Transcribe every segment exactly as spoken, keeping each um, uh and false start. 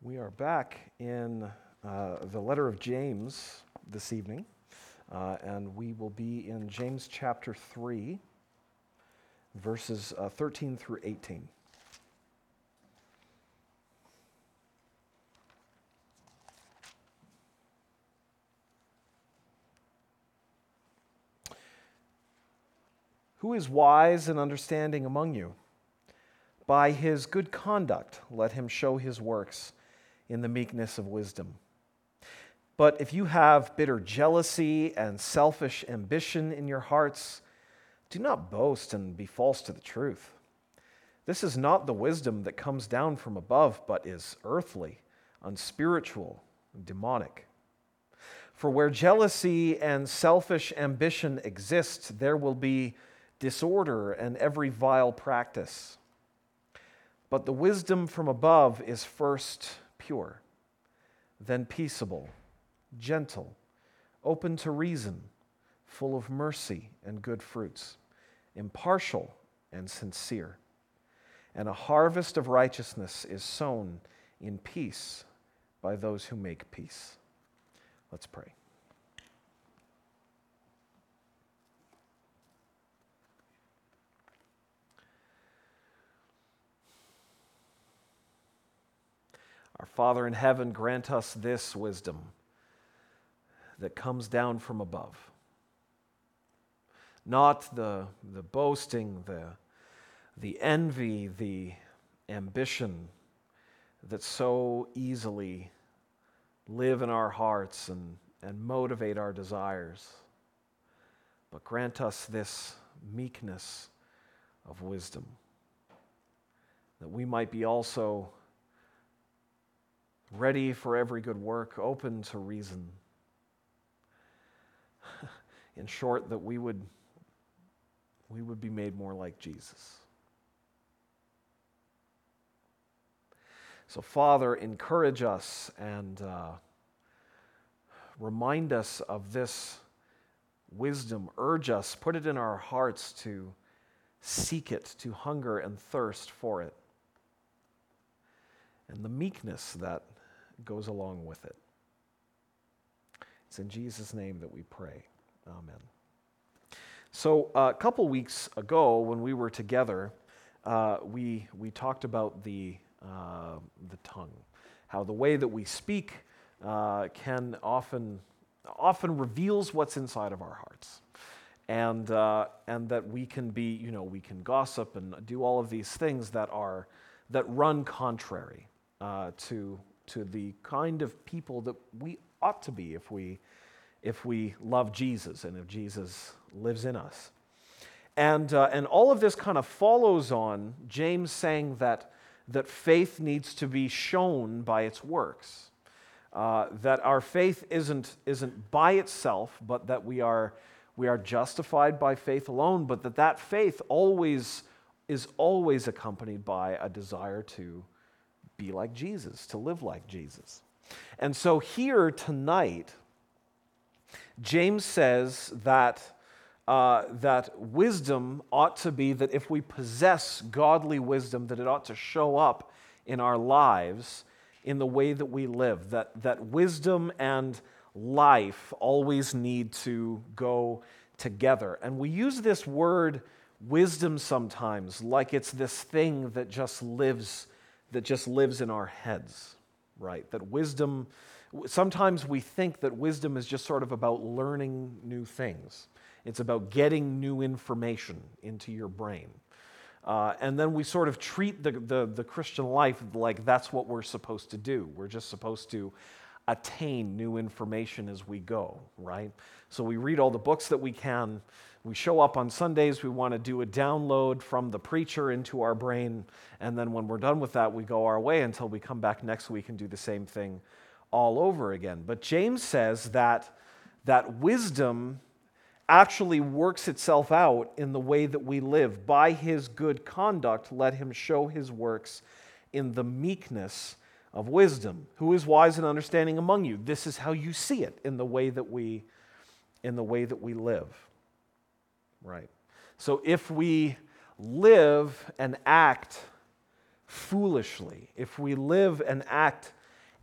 We are back in uh, the letter of James this evening, uh, and we will be in James chapter three, verses uh, thirteen through eighteen. Who is wise and understanding among you? By his good conduct, let him show his works in the meekness of wisdom. But if you have bitter jealousy and selfish ambition in your hearts, do not boast and be false to the truth. This is not the wisdom that comes down from above, but is earthly, unspiritual, and demonic. For where jealousy and selfish ambition exist, there will be disorder and every vile practice. But the wisdom from above is first pure, then peaceable, gentle, open to reason, full of mercy and good fruits, impartial and sincere. And a harvest of righteousness is sown in peace by those who make peace. Let's pray. Our Father in heaven, grant us this wisdom that comes down from above. Not the, the boasting, the, the envy, the ambition that so easily live in our hearts and, and motivate our desires. But grant us this meekness of wisdom, that we might be also ready for every good work, open to reason. In short, that we would, we would be made more like Jesus. So, Father, encourage us and uh, remind us of this wisdom. Urge us, put it in our hearts to seek it, to hunger and thirst for it, and the meekness that goes along with it. It's in Jesus' name that we pray. Amen. So uh, a couple weeks ago, when we were together, uh, we we talked about the uh, the tongue, how the way that we speak uh, can often often reveals what's inside of our hearts, and uh, and that we can be, you know, we can gossip and do all of these things that are that run contrary uh, to. to the kind of people that we ought to be if we if we love Jesus and if Jesus lives in us. And uh, and all of this kind of follows on James saying that that faith needs to be shown by its works. Uh, that our faith isn't isn't by itself, but that we are we are justified by faith alone, but that that faith always is always accompanied by a desire to be like Jesus, to live like Jesus. And so here tonight, James says that, uh, that wisdom ought to be that if we possess godly wisdom, that it ought to show up in our lives in the way that we live, that, that wisdom and life always need to go together. And we use this word wisdom sometimes like it's this thing that just lives that just lives in our heads, right? That wisdom, sometimes we think that wisdom is just sort of about learning new things. It's about getting new information into your brain. Uh, and then we sort of treat the, the, the Christian life like that's what we're supposed to do. We're just supposed to attain new information as we go, right? So we read all the books that we can. We show up on Sundays, we want to do a download from the preacher into our brain, and then when we're done with that, we go our way until we come back next week and do the same thing all over again. But James says that, that wisdom actually works itself out in the way that we live. By his good conduct, let him show his works in the meekness of wisdom. Who is wise and understanding among you? This is how you see it in the way that we, in the way that we live. Right. So if we live and act foolishly, if we live and act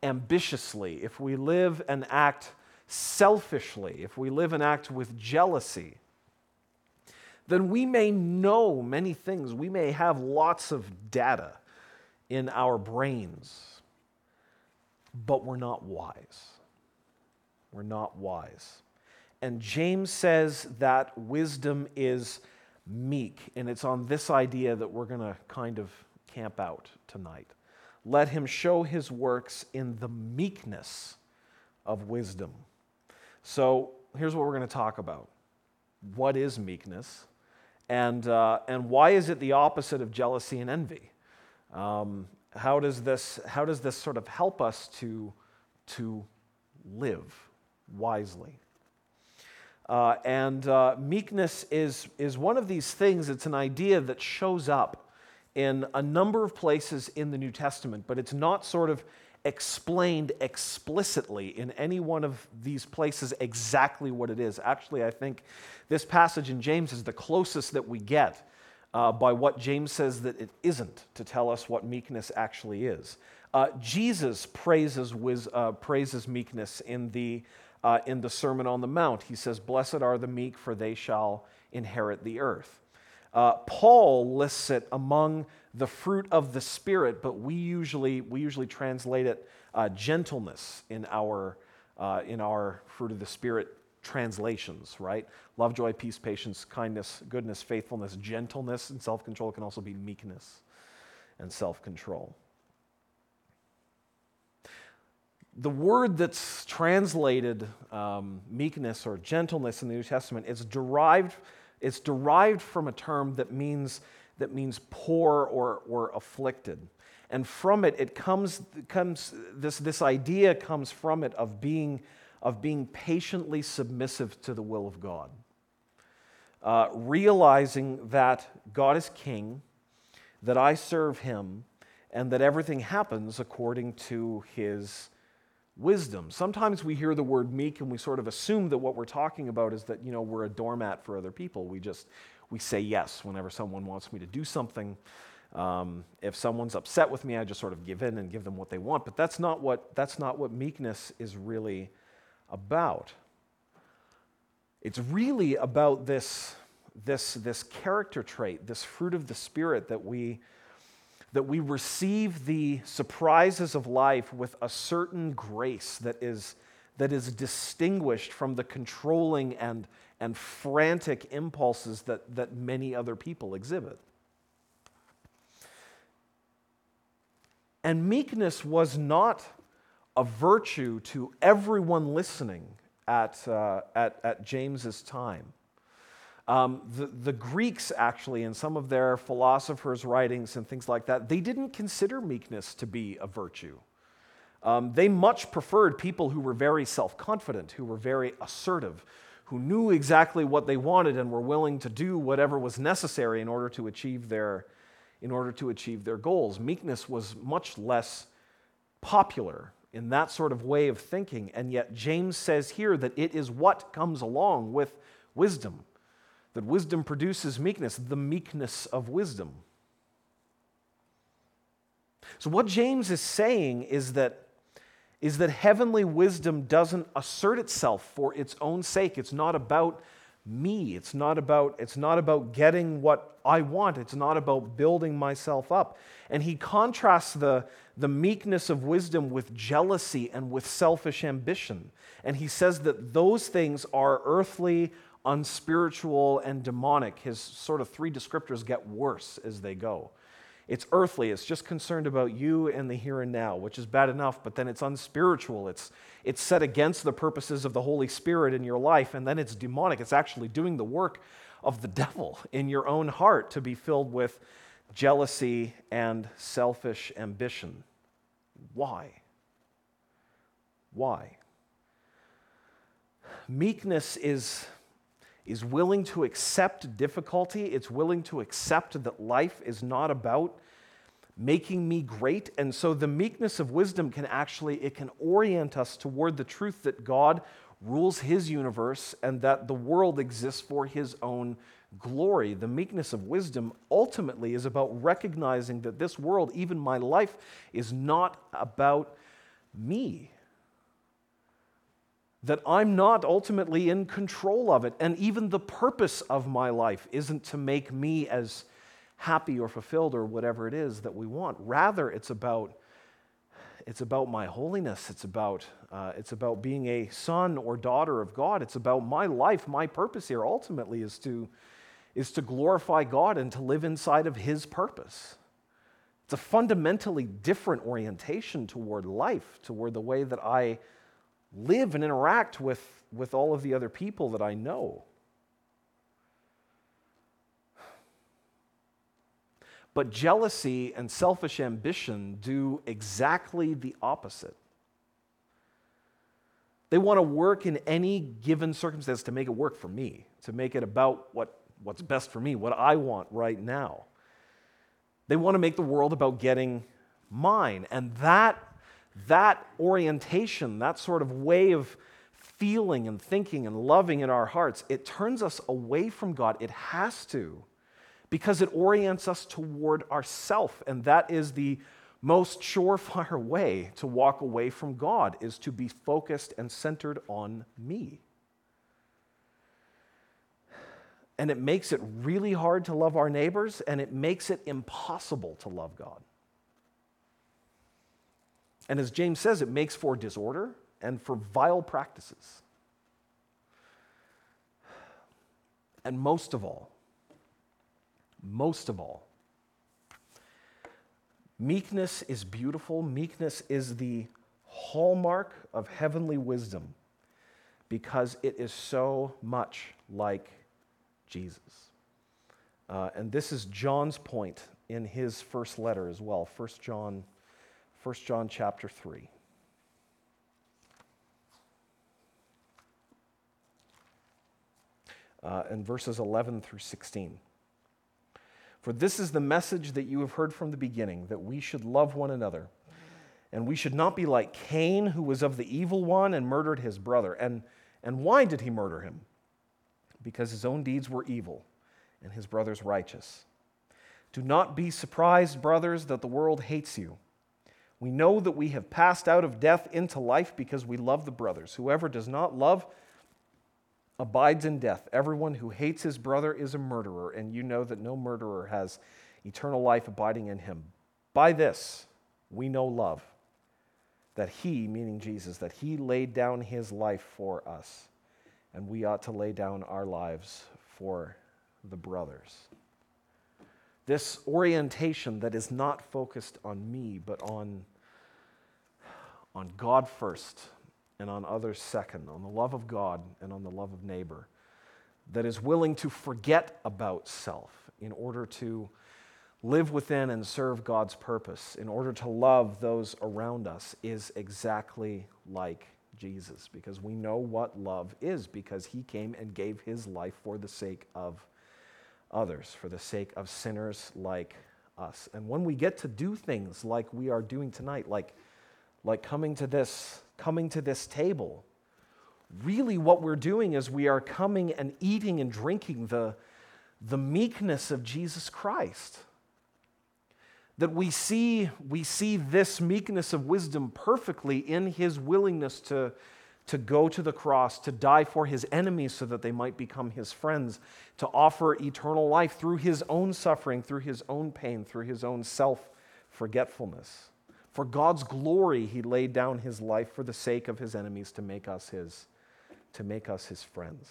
ambitiously, if we live and act selfishly, if we live and act with jealousy, then we may know many things. We may have lots of data in our brains, but we're not wise. We're not wise. And James says that wisdom is meek, and it's on this idea that we're going to kind of camp out tonight. Let him show his works in the meekness of wisdom. So here's what we're going to talk about. What is meekness? And, uh, and why is it the opposite of jealousy and envy? Um, how does this, how does this sort of help us to, to live wisely? Uh, and uh, meekness is, is one of these things, it's an idea that shows up in a number of places in the New Testament, but it's not sort of explained explicitly in any one of these places exactly what it is. Actually, I think this passage in James is the closest that we get uh, by what James says that it isn't to tell us what meekness actually is. Uh, Jesus praises, wiz- uh, praises meekness in the Uh, in the Sermon on the Mount. He says, "Blessed are the meek, for they shall inherit the earth." Uh, Paul lists it among the fruit of the Spirit, but we usually we usually translate it uh, gentleness in our uh, in our fruit of the Spirit translations, right? Love, joy, peace, patience, kindness, goodness, faithfulness, gentleness, and self-control. Can also be meekness and self-control. The word that's translated um, meekness or gentleness in the New Testament is derived. It's derived from a term that means that means poor or or afflicted, and from it it comes comes this this idea comes from it of being of being patiently submissive to the will of God, uh, realizing that God is King, that I serve Him, and that everything happens according to His wisdom. Sometimes we hear the word meek and we sort of assume that what we're talking about is that, you know, we're a doormat for other people. We just, we say yes whenever someone wants me to do something. Um, if someone's upset with me, I just sort of give in and give them what they want. But that's not what, that's not what meekness is really about. It's really about this, this, this character trait, this fruit of the Spirit that we that we receive the surprises of life with a certain grace that is, that is distinguished from the controlling and, and frantic impulses that, that many other people exhibit. And meekness was not a virtue to everyone listening at, uh, at, at James's time. Um, the, the Greeks, actually, in some of their philosophers' writings and things like that, they didn't consider meekness to be a virtue. Um, they much preferred people who were very self-confident, who were very assertive, who knew exactly what they wanted and were willing to do whatever was necessary in order to achieve their, in order to achieve their goals. Meekness was much less popular in that sort of way of thinking, and yet James says here that it is what comes along with wisdom. That wisdom produces meekness, the meekness of wisdom. So what James is saying is that, is that heavenly wisdom doesn't assert itself for its own sake. It's not about me. It's not about, it's not about getting what I want. It's not about building myself up. And he contrasts the, the meekness of wisdom with jealousy and with selfish ambition. And he says that those things are earthly, unspiritual, and demonic. His sort of three descriptors get worse as they go. It's earthly, it's just concerned about you and the here and now, which is bad enough, but then it's unspiritual. It's, it's set against the purposes of the Holy Spirit in your life, and then it's demonic. It's actually doing the work of the devil in your own heart to be filled with jealousy and selfish ambition. Why? Why? Meekness is is willing to accept difficulty. It's willing to accept that life is not about making me great. And so the meekness of wisdom can actually, it can orient us toward the truth that God rules His universe and that the world exists for His own glory. The meekness of wisdom ultimately is about recognizing that this world, even my life, is not about me. That I'm not ultimately in control of it. And even the purpose of my life isn't to make me as happy or fulfilled or whatever it is that we want. Rather, it's about, it's about my holiness. It's about, uh, it's about being a son or daughter of God. It's about my life. My purpose here ultimately is to, is to glorify God and to live inside of His purpose. It's a fundamentally different orientation toward life, toward the way that I live and interact with, with all of the other people that I know. But jealousy and selfish ambition do exactly the opposite. They want to work in any given circumstance to make it work for me, to make it about what, what's best for me, what I want right now. They want to make the world about getting mine. And that, that orientation, that sort of way of feeling and thinking and loving in our hearts, it turns us away from God. It has to, because it orients us toward ourself. And that is the most surefire way to walk away from God, is to be focused and centered on me. And it makes it really hard to love our neighbors, and it makes it impossible to love God. And as James says, it makes for disorder and for vile practices. And most of all, most of all, meekness is beautiful. Meekness is the hallmark of heavenly wisdom because it is so much like Jesus. Uh, and this is John's point in his first letter as well, First John, First John chapter three. Uh, and verses eleven through sixteen. For this is the message that you have heard from the beginning, that we should love one another. And we should not be like Cain, who was of the evil one and murdered his brother. And, and why did he murder him? Because his own deeds were evil and his brother's righteous. Do not be surprised, brothers, that the world hates you. We know that we have passed out of death into life because we love the brothers. Whoever does not love abides in death. Everyone who hates his brother is a murderer, and you know that no murderer has eternal life abiding in him. By this we know love, that he, meaning Jesus, that he laid down his life for us, and we ought to lay down our lives for the brothers. This orientation that is not focused on me, but on, on God first, and on others second, on the love of God and on the love of neighbor, that is willing to forget about self in order to live within and serve God's purpose, in order to love those around us, is exactly like Jesus, because we know what love is, because he came and gave his life for the sake of others, for the sake of sinners like us. And when we get to do things like we are doing tonight, like, like coming to this coming to this table, really what we're doing is we are coming and eating and drinking the, the meekness of Jesus Christ. That we see, we see this meekness of wisdom perfectly in his willingness to, to go to the cross, to die for his enemies so that they might become his friends, to offer eternal life through his own suffering, through his own pain, through his own self-forgetfulness. For God's glory, he laid down his life for the sake of his enemies to make us his, to make us his friends.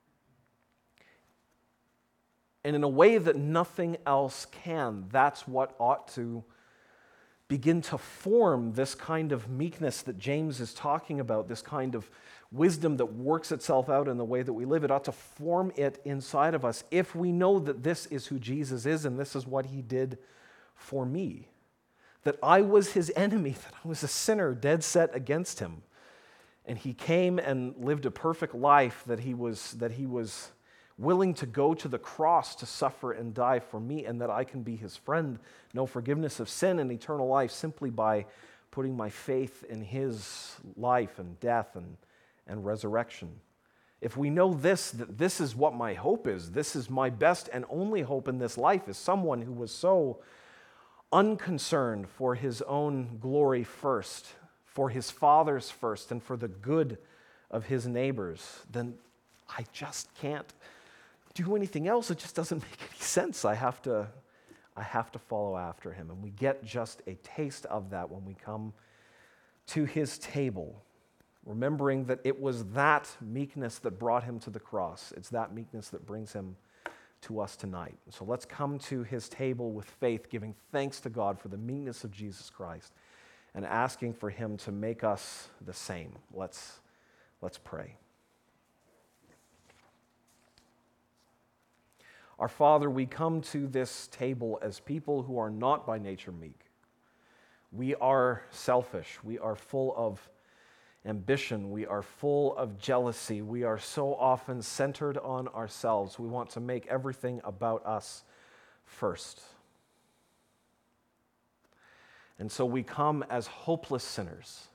And in a way that nothing else can, that's what ought to begin to form this kind of meekness that James is talking about, this kind of wisdom that works itself out in the way that we live. It ought to form it inside of us if we know that this is who Jesus is and this is what he did for me. That I was his enemy, that I was a sinner dead set against him. And he came and lived a perfect life, that he was, that he was willing to go to the cross to suffer and die for me, and that I can be his friend, know forgiveness of sin and eternal life simply by putting my faith in his life and death and, and resurrection. If we know this, that this is what my hope is, this is my best and only hope in this life, is someone who was so unconcerned for his own glory first, for his Father's first and for the good of his neighbors, then I just can't do anything else. It just doesn't make any sense. I have to, I have to follow after him. And we get just a taste of that when we come to his table, remembering that it was that meekness that brought him to the cross. It's that meekness that brings him to us tonight. So let's come to his table with faith, giving thanks to God for the meekness of Jesus Christ and asking for him to make us the same. Let's, let's pray. Our Father, we come to this table as people who are not by nature meek. We are selfish. We are full of ambition. We are full of jealousy. We are so often centered on ourselves. We want to make everything about us first. And so we come as hopeless sinners,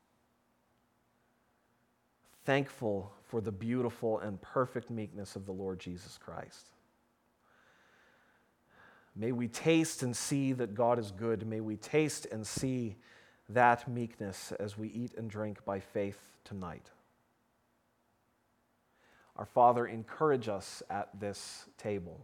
thankful for the beautiful and perfect meekness of the Lord Jesus Christ. May we taste and see that God is good. May we taste and see that meekness as we eat and drink by faith tonight. Our Father, encourage us at this table.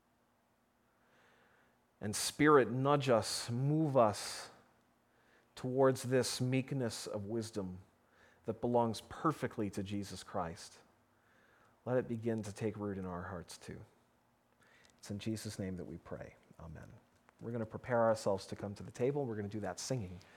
And Spirit, nudge us, move us towards this meekness of wisdom that belongs perfectly to Jesus Christ. Let it begin to take root in our hearts too. It's in Jesus' name that we pray. Amen. We're going to prepare ourselves to come to the table. We're going to do that singing